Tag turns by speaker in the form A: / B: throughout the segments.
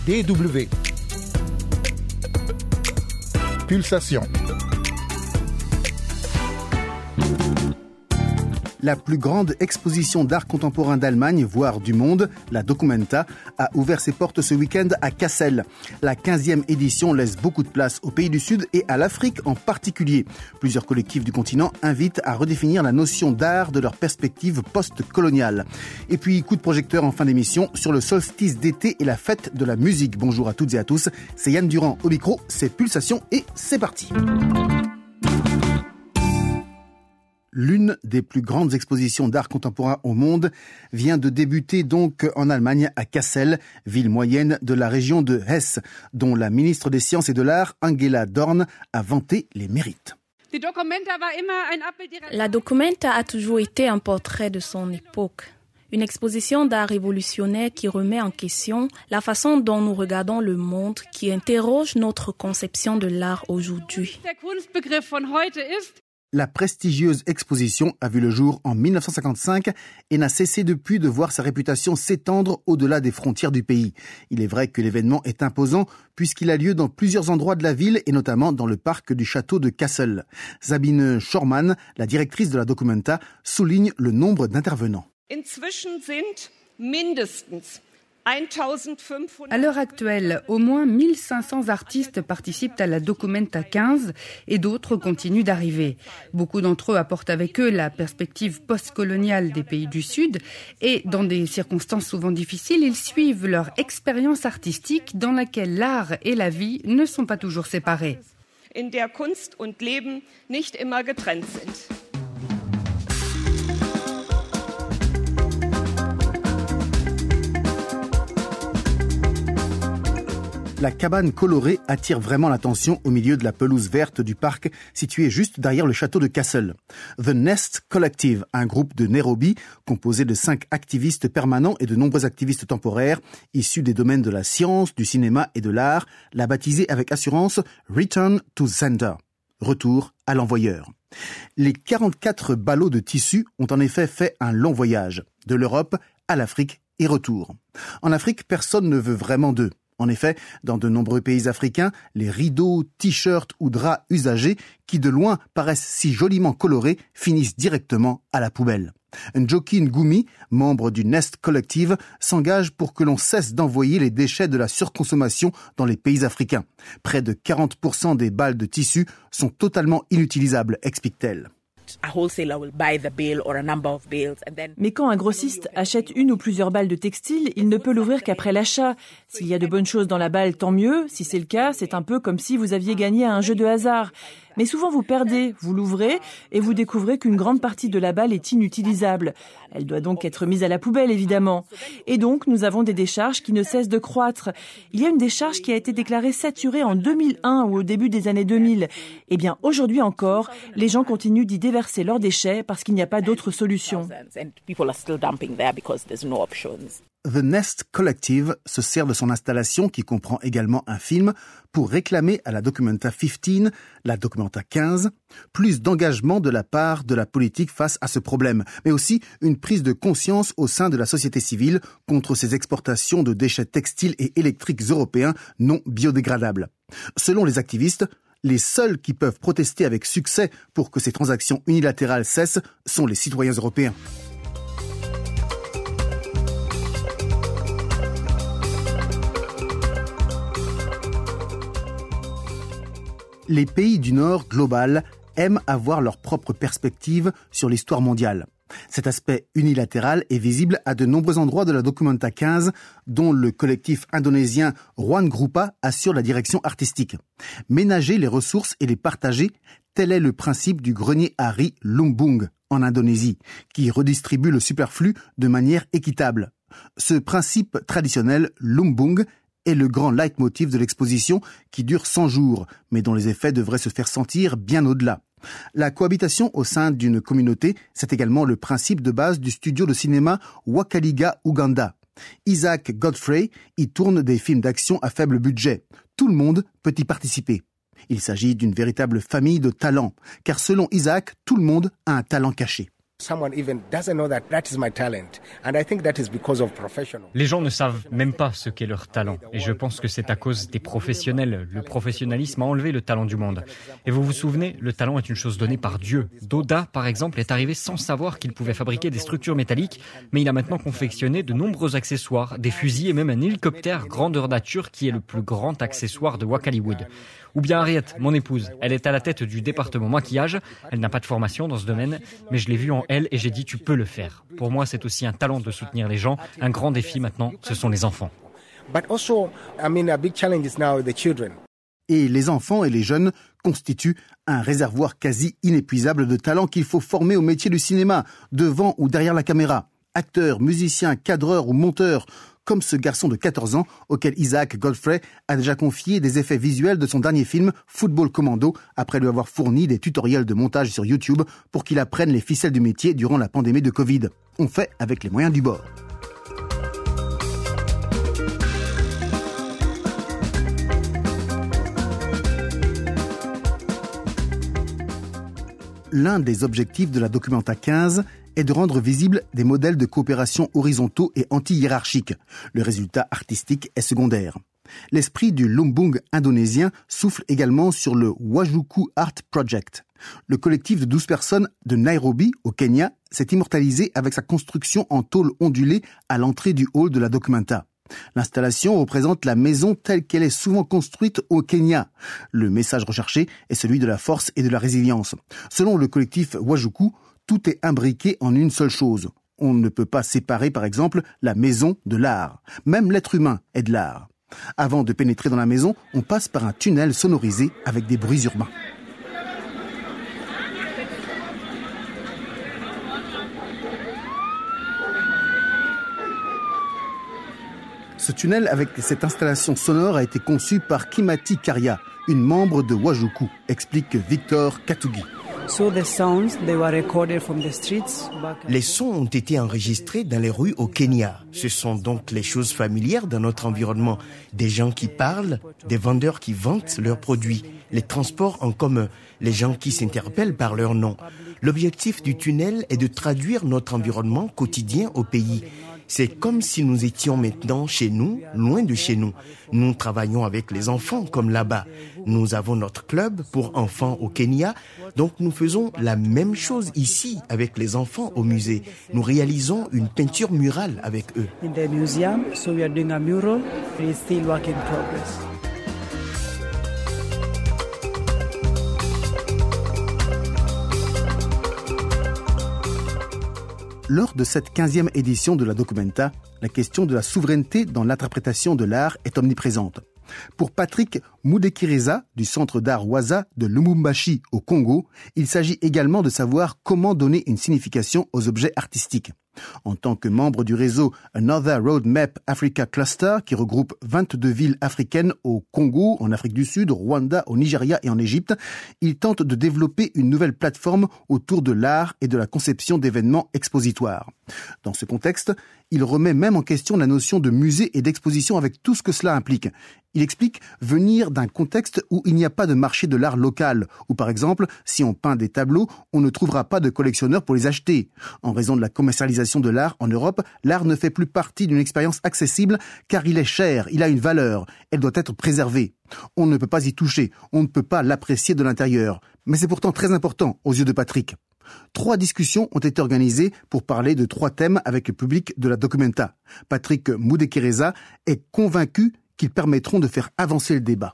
A: DW. Pulsation. La plus grande exposition d'art contemporain d'Allemagne, voire du monde, la Documenta, a ouvert ses portes ce week-end à Cassel. La 15e édition laisse beaucoup de place aux pays du Sud et à l'Afrique en particulier. Plusieurs collectifs du continent invitent à redéfinir la notion d'art de leur perspective post-coloniale. Et puis, coup de projecteur en fin d'émission sur le solstice d'été et la fête de la musique. Bonjour à toutes et à tous, c'est Yann Durand au micro, c'est Pulsation et c'est parti. L'une des plus grandes expositions d'art contemporain au monde vient de débuter donc en Allemagne à Kassel, ville moyenne de la région de Hesse, dont la ministre des Sciences et de l'Art, Angela Dorn, a vanté les mérites.
B: La Documenta a toujours été un portrait de son époque. Une exposition d'art révolutionnaire qui remet en question la façon dont nous regardons le monde, qui interroge notre conception de l'art aujourd'hui.
A: La prestigieuse exposition a vu le jour en 1955 et n'a cessé depuis de voir sa réputation s'étendre au-delà des frontières du pays. Il est vrai que l'événement est imposant puisqu'il a lieu dans plusieurs endroits de la ville et notamment dans le parc du château de Kassel. Sabine Schormann, la directrice de la Documenta, souligne le nombre d'intervenants.
C: À l'heure actuelle, au moins 1500 artistes participent à la Documenta 15 et d'autres continuent d'arriver. Beaucoup d'entre eux apportent avec eux la perspective postcoloniale des pays du Sud et, dans des circonstances souvent difficiles, ils suivent leur expérience artistique dans laquelle l'art et la vie ne sont pas toujours séparés.
A: La cabane colorée attire vraiment l'attention au milieu de la pelouse verte du parc situé juste derrière le château de Kassel. The Nest Collective, un groupe de Nairobi composé de 5 activistes permanents et de nombreux activistes temporaires issus des domaines de la science, du cinéma et de l'art, l'a baptisé avec assurance Return to Sender, retour à l'envoyeur. Les 44 ballots de tissu ont en effet fait un long voyage, de l'Europe à l'Afrique et retour. En Afrique, personne ne veut vraiment d'eux. En effet, dans de nombreux pays africains, les rideaux, t-shirts ou draps usagés, qui de loin paraissent si joliment colorés, finissent directement à la poubelle. Njoki Ngumi, membre du Nest Collective, s'engage pour que l'on cesse d'envoyer les déchets de la surconsommation dans les pays africains. Près de 40% des balles de tissu sont totalement inutilisables, explique-t-elle.
D: Mais quand un grossiste achète une ou plusieurs balles de textile, il ne peut l'ouvrir qu'après l'achat. S'il y a de bonnes choses dans la balle, tant mieux. Si c'est le cas, c'est un peu comme si vous aviez gagné à un jeu de hasard. Mais souvent vous perdez, vous l'ouvrez et vous découvrez qu'une grande partie de la balle est inutilisable. Elle doit donc être mise à la poubelle, évidemment. Et donc, nous avons des décharges qui ne cessent de croître. Il y a une décharge qui a été déclarée saturée en 2001 ou au début des années 2000. Eh bien, aujourd'hui encore, les gens continuent d'y déverser leurs déchets parce qu'il n'y a pas d'autre solution.
A: The Nest Collective se sert de son installation, qui comprend également un film, pour réclamer à la Documenta 15, la Documenta 15, plus d'engagement de la part de la politique face à ce problème, mais aussi une prise de conscience au sein de la société civile contre ces exportations de déchets textiles et électriques européens non biodégradables. Selon les activistes, les seuls qui peuvent protester avec succès pour que ces transactions unilatérales cessent sont les citoyens européens. Les pays du Nord global aiment avoir leur propre perspective sur l'histoire mondiale. Cet aspect unilatéral est visible à de nombreux endroits de la Documenta 15, dont le collectif indonésien Ruang Grupa assure la direction artistique. Ménager les ressources et les partager, tel est le principe du grenier à riz Lumbung en Indonésie, qui redistribue le superflu de manière équitable. Ce principe traditionnel, Lumbung, est le grand leitmotiv de l'exposition qui dure 100 jours, mais dont les effets devraient se faire sentir bien au-delà. La cohabitation au sein d'une communauté, c'est également le principe de base du studio de cinéma Wakaliga Uganda. Isaac Godfrey y tourne des films d'action à faible budget. Tout le monde peut y participer. Il s'agit d'une véritable famille de talents, car selon Isaac, tout le monde a un talent caché.
E: Les gens ne savent même pas ce qu'est leur talent. Et je pense que c'est à cause des professionnels. Le professionnalisme a enlevé le talent du monde. Et vous vous souvenez, le talent est une chose donnée par Dieu. Doda, par exemple, est arrivé sans savoir qu'il pouvait fabriquer des structures métalliques, mais il a maintenant confectionné de nombreux accessoires, des fusils et même un hélicoptère grandeur nature qui est le plus grand accessoire de Wakaliwood. Ou bien Harriet, mon épouse. Elle est à la tête du département maquillage. Elle n'a pas de formation dans ce domaine, mais je l'ai vue en elle et j'ai dit tu peux le faire. Pour moi, c'est aussi un talent de soutenir les gens. Un grand défi maintenant, ce sont les enfants.
A: Et les enfants et les jeunes constituent un réservoir quasi inépuisable de talents qu'il faut former au métier du cinéma, devant ou derrière la caméra. Acteurs, musiciens, cadreurs ou monteurs, comme ce garçon de 14 ans auquel Isaac Godfrey a déjà confié des effets visuels de son dernier film Football Commando après lui avoir fourni des tutoriels de montage sur YouTube pour qu'il apprenne les ficelles du métier durant la pandémie de Covid. On fait avec les moyens du bord. L'un des objectifs de la Documenta 15 est de rendre visibles des modèles de coopération horizontaux et anti-hiérarchiques. Le résultat artistique est secondaire. L'esprit du Lumbung indonésien souffle également sur le Wajuku Art Project. Le collectif de 12 personnes de Nairobi, au Kenya, s'est immortalisé avec sa construction en tôle ondulée à l'entrée du hall de la Documenta. L'installation représente la maison telle qu'elle est souvent construite au Kenya. Le message recherché est celui de la force et de la résilience. Selon le collectif Wajuku, tout est imbriqué en une seule chose. On ne peut pas séparer, par exemple, la maison de l'art. Même l'être humain est de l'art. Avant de pénétrer dans la maison, on passe par un tunnel sonorisé avec des bruits urbains. Ce tunnel avec cette installation sonore a été conçu par Kimati Karia, une membre de Wajuku, explique Victor Katugi.
F: Les sons ont été enregistrés dans les rues au Kenya. Ce sont donc les choses familières dans notre environnement. Des gens qui parlent, des vendeurs qui vantent leurs produits, les transports en commun, les gens qui s'interpellent par leur nom. L'objectif du tunnel est de traduire notre environnement quotidien au pays. C'est comme si nous étions maintenant chez nous, loin de chez nous. Nous travaillons avec les enfants comme là-bas. Nous avons notre club pour enfants au Kenya, donc nous faisons la même chose ici avec les enfants au musée. Nous réalisons une peinture murale avec eux.
G: In the museum, so we are doing a mural. It's still work in progress.
A: Lors de cette 15e édition de la Documenta, la question de la souveraineté dans l'interprétation de l'art est omniprésente. Pour Patrick Mudekireza, du Centre d'art Waza de Lubumbashi au Congo, il s'agit également de savoir comment donner une signification aux objets artistiques. En tant que membre du réseau Another Roadmap Africa Cluster, qui regroupe 22 villes africaines au Congo, en Afrique du Sud, au Rwanda, au Nigeria et en Égypte, il tente de développer une nouvelle plateforme autour de l'art et de la conception d'événements expositoires. Dans ce contexte, il remet même en question la notion de musée et d'exposition avec tout ce que cela implique. Il explique venir d'un contexte où il n'y a pas de marché de l'art local, où par exemple, si on peint des tableaux, on ne trouvera pas de collectionneurs pour les acheter. En raison de la commercialisation de l'art en Europe, l'art ne fait plus partie d'une expérience accessible car il est cher, il a une valeur, elle doit être préservée. On ne peut pas y toucher, on ne peut pas l'apprécier de l'intérieur. Mais c'est pourtant très important aux yeux de Patrick. 3 discussions ont été organisées pour parler de 3 thèmes avec le public de la Documenta. Patrick Mudekireza est convaincu qu'ils permettront de faire avancer le débat.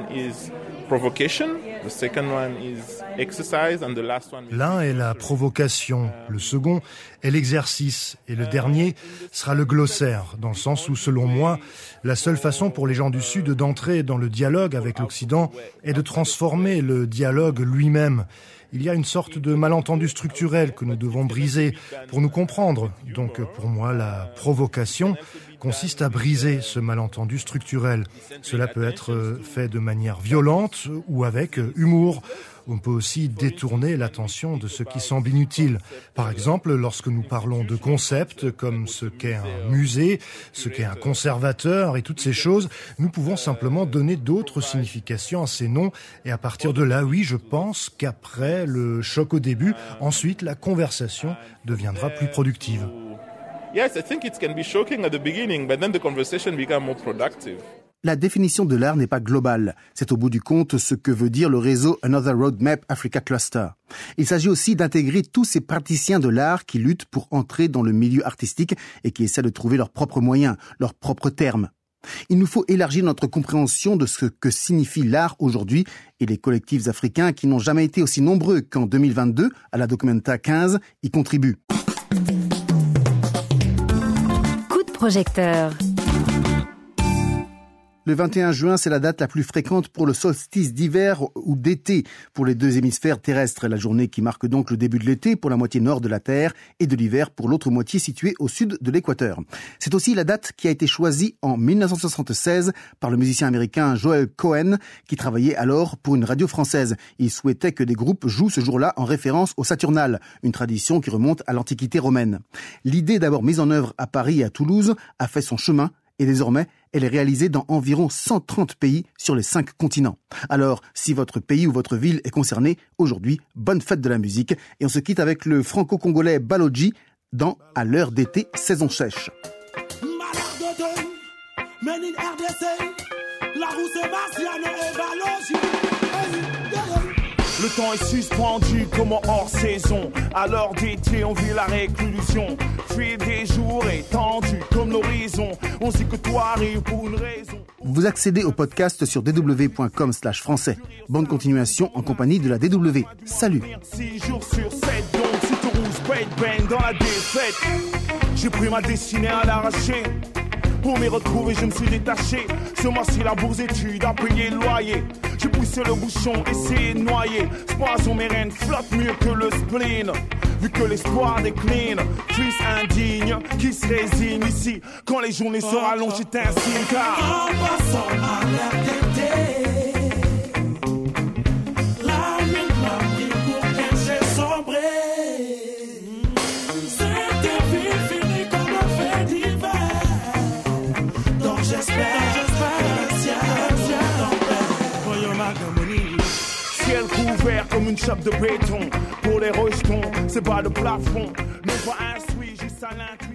H: L'un est la provocation, le second est l'exercice et le dernier sera le glossaire, dans le sens où, selon moi, la seule façon pour les gens du Sud d'entrer dans le dialogue avec l'Occident est de transformer le dialogue lui-même. Il y a une sorte de malentendu structurel que nous devons briser pour nous comprendre. Donc pour moi, la provocation consiste à briser ce malentendu structurel. Cela peut être fait de manière violente ou avec humour, On peut aussi détourner l'attention de ce qui semble inutile. Par exemple, lorsque nous parlons de concepts comme ce qu'est un musée, ce qu'est un conservateur et toutes ces choses, nous pouvons simplement donner d'autres significations à ces noms. Et à partir de là, oui, je pense qu'après le choc au début, ensuite la conversation deviendra plus productive.
I: Yes, I think it can be shocking at the beginning, but then the conversation becomes more productive.
A: La définition de l'art n'est pas globale. C'est au bout du compte ce que veut dire le réseau Another Roadmap Africa Cluster. Il s'agit aussi d'intégrer tous ces praticiens de l'art qui luttent pour entrer dans le milieu artistique et qui essaient de trouver leurs propres moyens, leurs propres termes. Il nous faut élargir notre compréhension de ce que signifie l'art aujourd'hui et les collectifs africains qui n'ont jamais été aussi nombreux qu'en 2022 à la Documenta 15 y contribuent.
J: Projecteur.
A: Le 21 juin, c'est la date la plus fréquente pour le solstice d'hiver ou d'été pour les deux hémisphères terrestres. La journée qui marque donc le début de l'été pour la moitié nord de la Terre et de l'hiver pour l'autre moitié située au sud de l'équateur. C'est aussi la date qui a été choisie en 1976 par le musicien américain Joel Cohen qui travaillait alors pour une radio française. Il souhaitait que des groupes jouent ce jour-là en référence au Saturnal, une tradition qui remonte à l'Antiquité romaine. L'idée d'abord mise en œuvre à Paris et à Toulouse a fait son chemin et désormais, elle est réalisée dans environ 130 pays sur les 5 continents. Alors, si votre pays ou votre ville est concerné, aujourd'hui, bonne fête de la musique. Et on se quitte avec le franco-congolais Baloji dans À l'heure d'été, saison sèche.
K: Le temps est suspendu comme en hors saison. À l'heure d'été, on vit la réclusion. Fuir des jours étendus comme l'horizon. On sait que toi arrives pour une raison.
A: Vous accédez au podcast sur dw.com/français. Bonne continuation en compagnie de la DW. Salut.
K: 6 jours sur 7, donc si tu rouges, bang dans la défaite. J'ai pris ma destinée à l'arracher. Pour m'y retrouver, je me suis détaché. Ce mois-ci, la bourse études a payé le loyer. J'ai poussé le bouchon, essayé de noyer. Ce poison mérène flotte mieux que le spleen. Vu que l'espoir décline, fils indigne qui se résigne ici. Quand les journées se rallongent, c'est un signe car en passant à l'heure d'été, la nuit m'a pris pour que j'ai sombré. C'était fini comme un fait d'hiver. Donc j'espère que le ciel ciel couvert comme une chape de béton. Pour les rejetons, c'est pas de plafond, mais pas un suit juste à l'intérieur.